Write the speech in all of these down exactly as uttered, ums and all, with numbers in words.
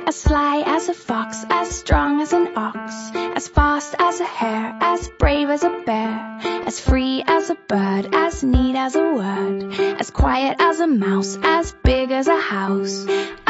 As sly as a fox, as strong as an ox, as fast as a hare, as brave as a bear, as free as a bird, as neat as a word, as quiet as a mouse, as big as a house.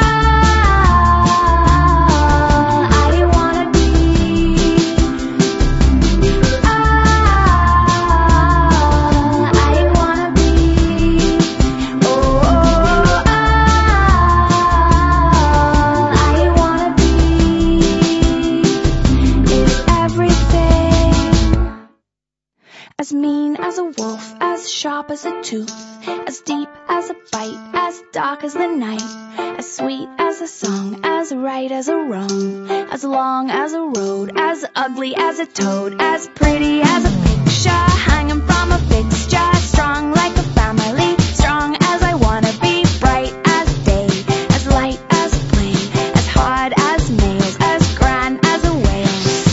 As mean as a wolf, as sharp as a tooth, as deep as a bite, as dark as the night, as sweet as a song, as right as a wrong, as long as a road, as ugly as a toad, as pretty as a picture hanging from a fixture, strong like a family, strong as I wanna be, bright as day, as light as a plane, as hard as nails, as grand as a whale.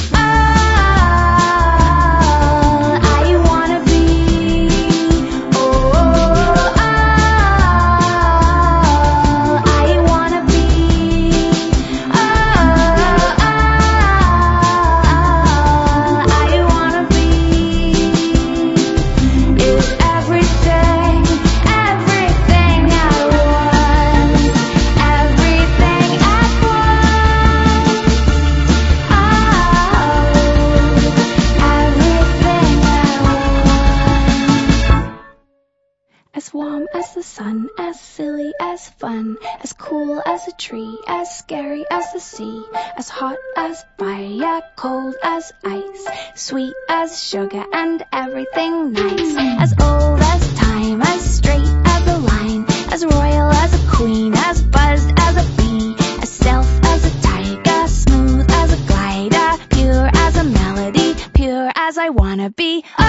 As warm as the sun, as silly as fun, as cool as a tree, as scary as the sea, as hot as fire, cold as ice, sweet as sugar and everything nice, as old as time, as straight as a line, as royal as a queen, as buzzed as a bee, as stealth as a tiger, smooth as a glider, pure as a melody, pure as I wanna be.